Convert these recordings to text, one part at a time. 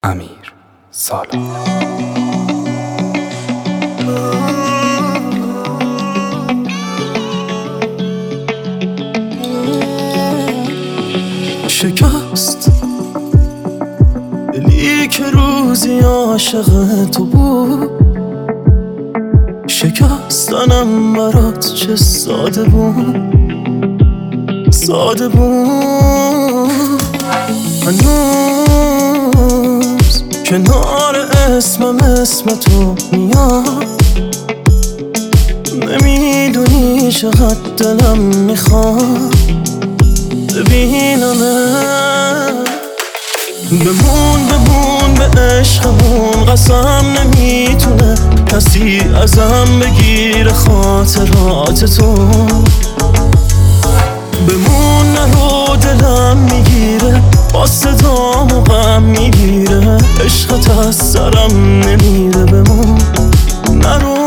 امیر سالار. شکست دلی که روزی عاشق تو بود، شکستنم برات چه ساده بود، ساده بود. هنوز کنار اسمم اسم تو میاد، نمیدونی چقدر دلم میخواد ببینمت. بمون به عشقمون، قسم نمیتونه کسی ازم بگیره خاطرات تو. بمون نرو، دلم میگیره، با صدام و غم میگیره، عشقت از سرم نمیره. بمون نرو.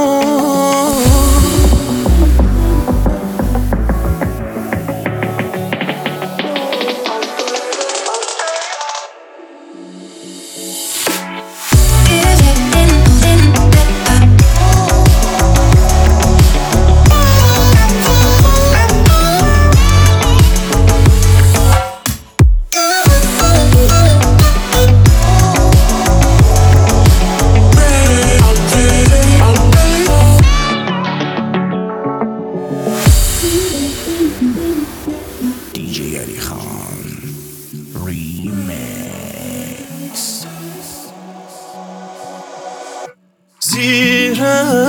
زیر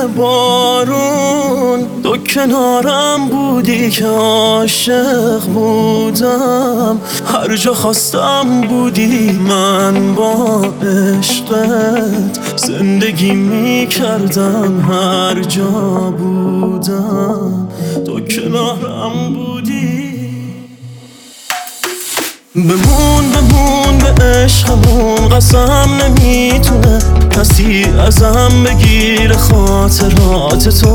بارون تو کنارم بودی که عاشق بودم، هر جا خواستم بودی، من با عشقت زندگی میکردم، هر جا بودم تو کنارم بودی. بمون به عشقمون، قسم نمیتونه کسی ازم بگیره خاطرات تو.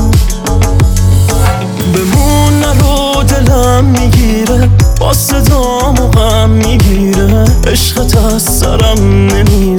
بمون نرو، دلم میگیره، با صدام و غم میگیره، عشقت از سرم نمیره.